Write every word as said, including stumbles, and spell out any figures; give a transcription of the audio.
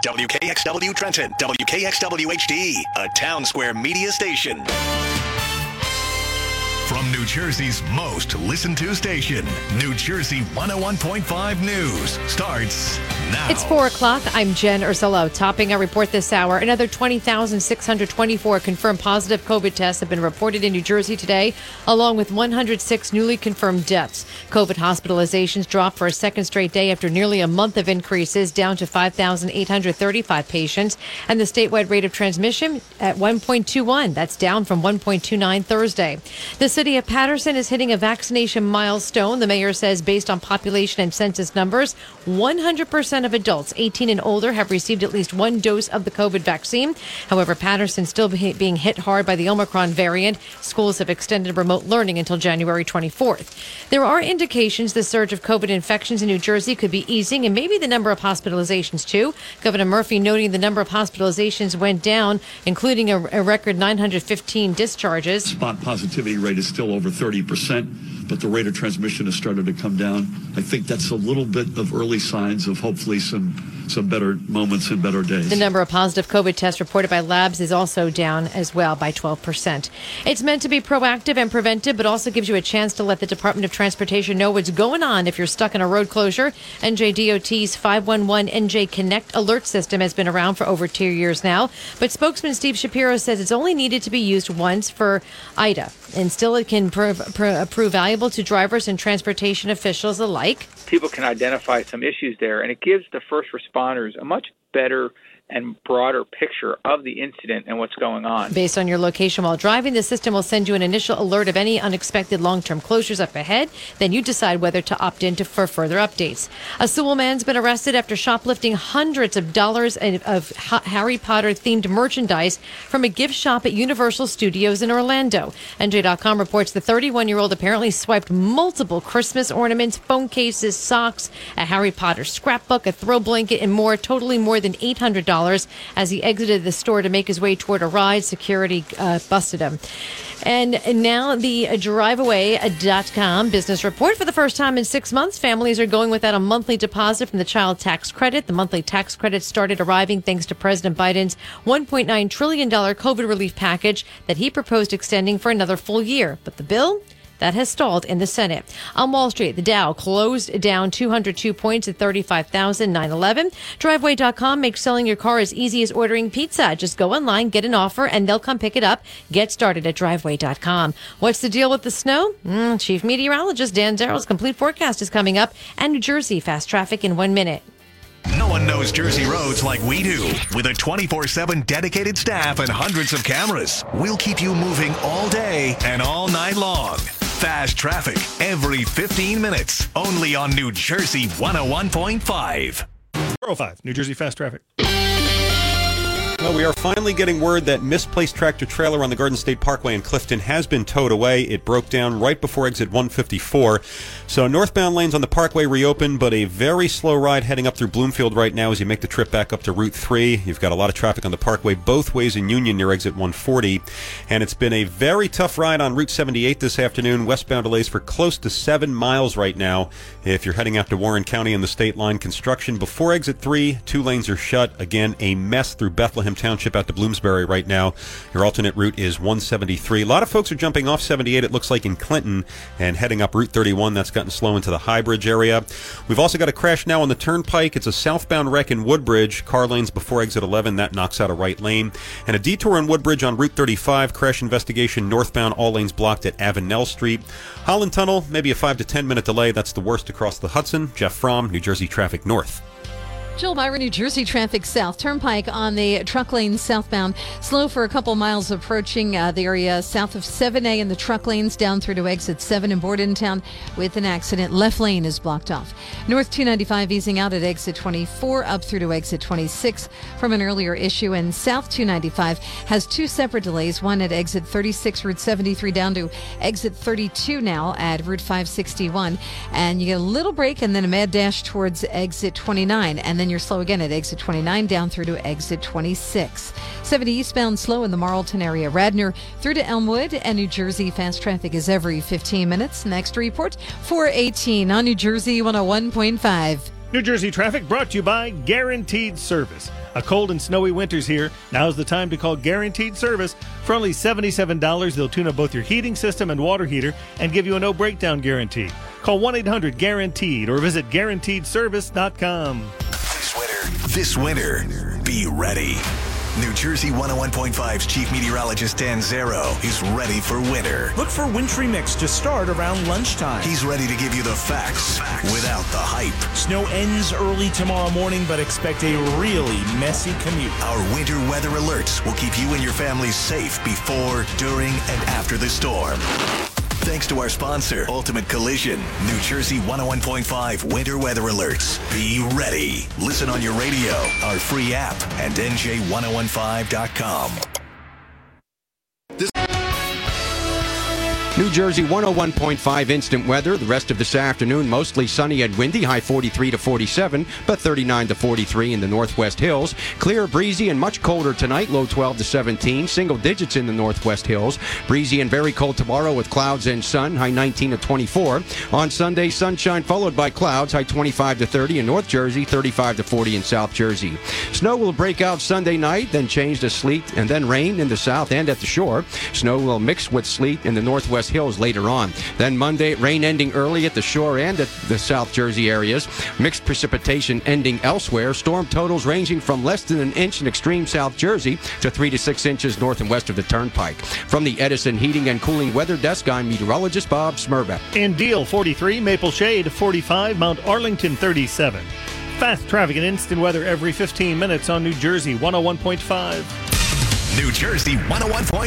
W K X W Trenton, W K X W H D, a Town Square media station. From New Jersey's most listened to station, New Jersey one oh one point five News starts now. It's four o'clock. I'm Jen Ursullo. Topping our report this hour, another twenty thousand six hundred twenty-four confirmed positive COVID tests have been reported in New Jersey today, along with one hundred six newly confirmed deaths. COVID hospitalizations dropped for a second straight day after nearly a month of increases, down to five thousand eight hundred thirty-five patients, and the statewide rate of transmission at one point two one. That's down from one point two nine Thursday. The city of Paterson is hitting a vaccination milestone. The mayor says based on population and census numbers, one hundred percent of adults eighteen and older have received at least one dose of the COVID vaccine. However, Paterson still be being hit hard by the Omicron variant. Schools have extended remote learning until January twenty-fourth. There are indications the surge of COVID infections in New Jersey could be easing, and maybe the number of hospitalizations too. Governor Murphy noting the number of hospitalizations went down, including a, a record nine hundred fifteen discharges. Spot positivity rate is still over thirty percent, but the rate of transmission has started to come down. I think that's a little bit of early signs of hopefully some some better moments and better days. The number of positive COVID tests reported by labs is also down as well by twelve percent. It's meant to be proactive and preventive, but also gives you a chance to let the Department of Transportation know what's going on if you're stuck in a road closure. N J D O T's five one one N J Connect alert system has been around for over two years now, but spokesman Steve Shapiro says it's only needed to be used once for I D A, and still it can prove, prove valuable to drivers and transportation officials alike. People can identify some issues there, and it gives the first responders a much better and broader picture of the incident and what's going on. Based on your location while driving, the system will send you an initial alert of any unexpected long-term closures up ahead. Then you decide whether to opt in to for further updates. A Sewell man's been arrested after shoplifting hundreds of dollars of Harry Potter-themed merchandise from a gift shop at Universal Studios in Orlando. N J dot com reports the thirty-one-year-old apparently swiped multiple Christmas ornaments, phone cases, socks, a Harry Potter scrapbook, a throw blanket, and more, totaling more than eight hundred dollars. As he exited the store to make his way toward a ride, security uh, busted him. And now the drive away dot com business report. For the first time in six months, families are going without a monthly deposit from the child tax credit. The monthly tax credit started arriving thanks to President Biden's one point nine trillion dollars COVID relief package that he proposed extending for another full year. But the bill? That has stalled in the Senate. On Wall Street, the Dow closed down two hundred two points at thirty-five thousand nine hundred eleven. Driveway dot com makes selling your car as easy as ordering pizza. Just go online, get an offer, and they'll come pick it up. Get started at Driveway dot com. What's the deal with the snow? Mm, Chief Meteorologist Dan Darrell's complete forecast is coming up, and New Jersey fast traffic in one minute. No one knows Jersey roads like we do. With a twenty-four seven dedicated staff and hundreds of cameras, we'll keep you moving all day and all night long. Fast traffic every fifteen minutes, only on New Jersey one oh one point five. four oh five, New Jersey Fast Traffic. Well, we are finally getting word that misplaced tractor trailer on the Garden State Parkway in Clifton has been towed away. It broke down right before exit one fifty-four. So northbound lanes on the Parkway reopened, but a very slow ride heading up through Bloomfield right now as you make the trip back up to Route three. You've got a lot of traffic on the Parkway both ways in Union near exit one forty. And it's been a very tough ride on Route seventy-eight this afternoon. Westbound delays for close to seven miles right now. If you're heading out to Warren County in the state line, construction before exit three. Two lanes are shut. Again, a mess through Bethlehem Township out to Bloomsbury right now. Your alternate route is one seventy-three. A lot of folks are jumping off seventy-eight, it looks like, in Clinton, and heading up Route thirty-one. That's gotten slow into the High Bridge area. We've also got a crash now on the Turnpike. It's a southbound wreck in Woodbridge. Car lanes before exit eleven. That knocks out a right lane. And a detour in Woodbridge on Route thirty-five. Crash investigation northbound. All lanes blocked at Avenel Street. Holland Tunnel, maybe a five to ten minute delay. That's the worst across the Hudson. Jeff Fromm, New Jersey Traffic North. Jill Byron, New Jersey Traffic South. Turnpike on the truck lane southbound. Slow for a couple miles approaching uh, the area south of seven A in the truck lanes down through to exit seven in Bordentown with an accident. Left lane is blocked off. North two ninety-five easing out at exit twenty-four up through to exit twenty-six from an earlier issue. And South two ninety-five has two separate delays. One at exit thirty-six, Route seventy-three down to exit thirty-two now at Route five sixty-one. And you get a little break and then a mad dash towards exit twenty-nine. And then you're slow again at exit twenty-nine down through to exit twenty-six. seventy eastbound slow in the Marlton area. Radnor through to Elmwood, and New Jersey fast traffic is every fifteen minutes. Next report, four eighteen on New Jersey one oh one point five. New Jersey traffic brought to you by Guaranteed Service. A cold and snowy winter's here. Now's the time to call Guaranteed Service. For only seventy-seven dollars, they'll tune up both your heating system and water heater and give you a no breakdown guarantee. Call one eight hundred guaranteed or visit guaranteed service dot com. This winter, this winter, be ready. New Jersey one oh one point five's Chief Meteorologist Dan Zero is ready for winter. Look for wintry mix to start around lunchtime. He's ready to give you the facts, facts without the hype. Snow ends early tomorrow morning, but expect a really messy commute. Our winter weather alerts will keep you and your family safe before, during, and after the storm. Thanks to our sponsor, Ultimate Collision. New Jersey one oh one point five Winter Weather Alerts. Be ready. Listen on your radio, our free app, and N J ten fifteen dot com. New Jersey one oh one point five instant weather. The rest of this afternoon, mostly sunny and windy, high forty-three to forty-seven, but thirty-nine to forty-three in the Northwest Hills. Clear, breezy, and much colder tonight, low twelve to seventeen, single digits in the Northwest Hills. Breezy and very cold tomorrow with clouds and sun, high nineteen to twenty-four. On Sunday, sunshine followed by clouds, high twenty-five to thirty in North Jersey, thirty-five to forty in South Jersey. Snow will break out Sunday night, then change to sleet and then rain in the south and at the shore. Snow will mix with sleet in the Northwest Hills later on. Then Monday, rain ending early at the shore and at the South Jersey areas. Mixed precipitation ending elsewhere. Storm totals ranging from less than an inch in extreme South Jersey to three to six inches north and west of the Turnpike. From the Edison Heating and Cooling Weather Desk, I'm meteorologist Bob Smirbeck. In Deal, forty-three, Maple Shade, forty-five, Mount Arlington, thirty-seven. Fast traffic and instant weather every fifteen minutes on New Jersey one oh one point five. New Jersey one oh one point five.